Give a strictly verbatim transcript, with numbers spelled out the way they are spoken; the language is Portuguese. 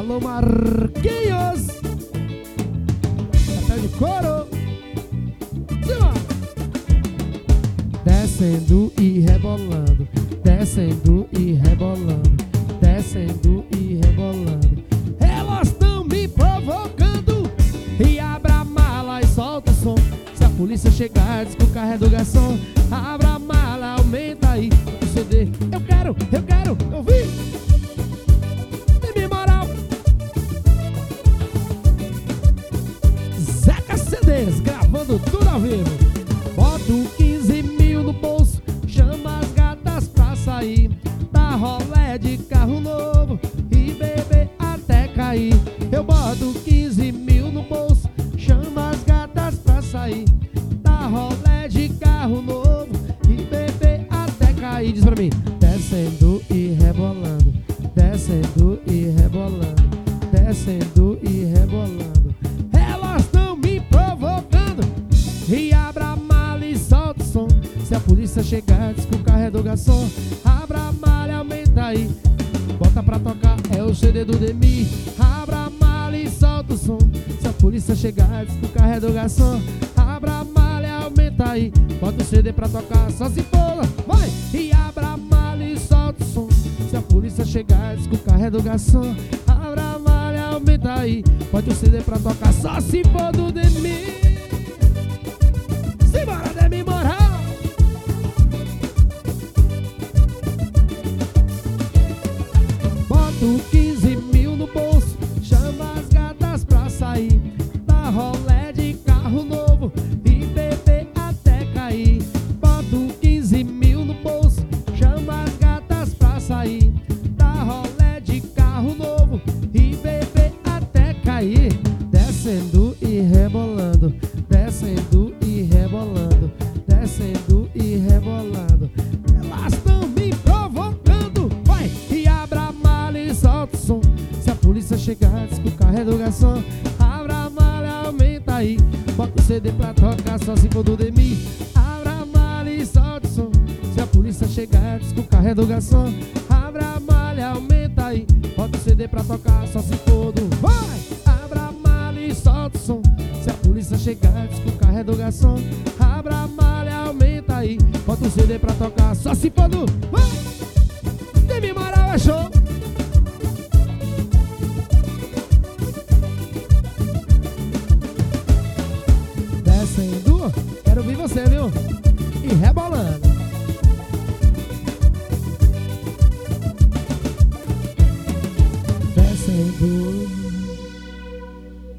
Alô, Marquinhos. Chapéu de couro. Simbora. Descendo e rebolando, descendo e rebolando, descendo e rebolando. Elas estão me provocando. E abra a mala e solta o som. Se a polícia chegar, diz que o carro é do garçom. Abra a mala, aumenta aí o C D. Eu quero, eu quero ouvir. Tem moral. Zeca C Ds, gravando tudo ao vivo. Boto quinze mil no bolso, chama as gatas pra sair. Dá rolé de carro novo e beber até cair. Eu boto quinze mil no bolso, chama as gatas pra sair. Dá rolé de carro novo e beber até cair. Diz pra mim. Descendo e rebolando, descendo e rebolando, descendo e rebolando. Elas estão me provocando. E abra a mala e solta o som. Se a polícia chegar, diz que o carro é do garçom. Abra a mala e aumenta aí. Bota pra tocar, é o C D do Demi. Abra a mala e solta o som. Se a polícia chegar, diz que o carro é do garçom. Abra a mala e aumenta aí. Bota o C D pra tocar, só se for. Vai! E abra a mala e solta o som. Se a polícia chegar, diz que o carro é do garçom. Abra a mala e aumenta aí. Bota o C D pra tocar, só se for do Demi. Simbora, Demi Moral! Boto quinze mil no bolso, chama as gatas pra sair. Dá rolé de carro novo e beber até cair. Boto quinze mil no bolso, chama as gatas pra sair. Dá rolé de carro novo e beber até cair. Descendo e rebolando, descendo e rebolando, descendo e rebolando. Elas estão me provocando. Vai! E abra a mala e solta o som. Se a polícia chegar, diz que o carro é do garçom. Abra a mala e aumenta aí. Bota o C D pra tocar, só se for do Demi. Abra a mala e solta o som. Se a polícia chegar, diz que o carro é do garçom. Abra a mala e aumenta aí. Bota o C D pra tocar, só se for do... Vai! Abra a mala e solta o som. Se a polícia chegar, diz que o carro é do garçom. Abra a mala e aumenta aí. Bota o C D pra tocar, só se for do... Vai! Demi Moral é show. Descendo, quero ouvir você, viu? E rebolando. Descendo